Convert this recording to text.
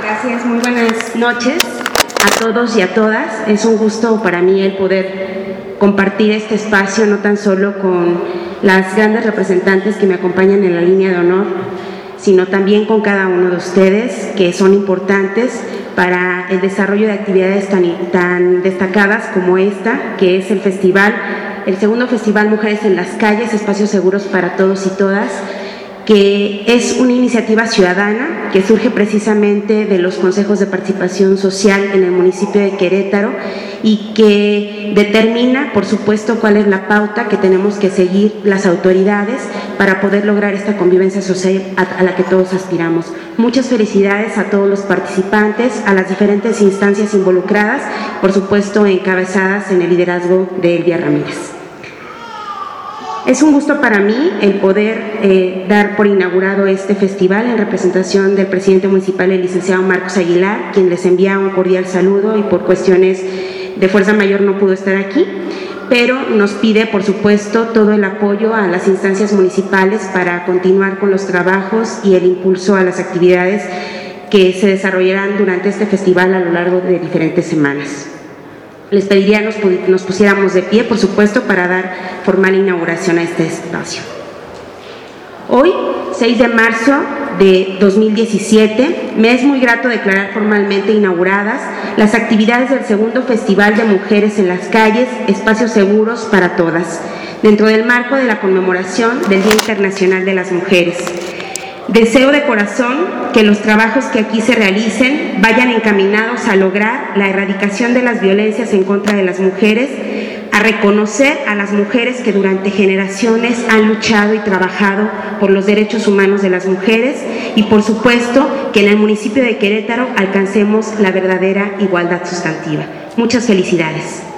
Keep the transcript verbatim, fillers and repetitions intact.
Gracias, muy buenas noches a todos y a todas. Es un gusto para mí el poder compartir este espacio, no tan solo con las grandes representantes que me acompañan en la línea de honor, sino también con cada uno de ustedes, que son importantes para el desarrollo de actividades tan, tan destacadas como esta, que es el festival, el segundo Festival Mujeres en las Calles, Espacios Seguros para Todos y Todas, que es una iniciativa ciudadana que surge precisamente de los consejos de participación social en el municipio de Querétaro y que determina, por supuesto, cuál es la pauta que tenemos que seguir las autoridades para poder lograr esta convivencia social a la que todos aspiramos. Muchas felicidades a todos los participantes, a las diferentes instancias involucradas, por supuesto encabezadas en el liderazgo de Elvia Ramírez. Es un gusto para mí el poder eh, dar por inaugurado este festival en representación del presidente municipal, el licenciado Marcos Aguilar, quien les envía un cordial saludo y por cuestiones de fuerza mayor no pudo estar aquí, pero nos pide, por supuesto, todo el apoyo a las instancias municipales para continuar con los trabajos y el impulso a las actividades que se desarrollarán durante este festival a lo largo de diferentes semanas. Les pediría nos, nos pusiéramos de pie, por supuesto, para dar formal inauguración a este espacio. Hoy, seis de marzo de dos mil diecisiete, me es muy grato declarar formalmente inauguradas las actividades del segundo Festival de Mujeres en las Calles, Espacios Seguros para Todas, dentro del marco de la conmemoración del Día Internacional de las Mujeres. Deseo de corazón que los trabajos que aquí se realicen vayan encaminados a lograr la erradicación de las violencias en contra de las mujeres, a reconocer a las mujeres que durante generaciones han luchado y trabajado por los derechos humanos de las mujeres y, por supuesto, que en el municipio de Querétaro alcancemos la verdadera igualdad sustantiva. Muchas felicidades.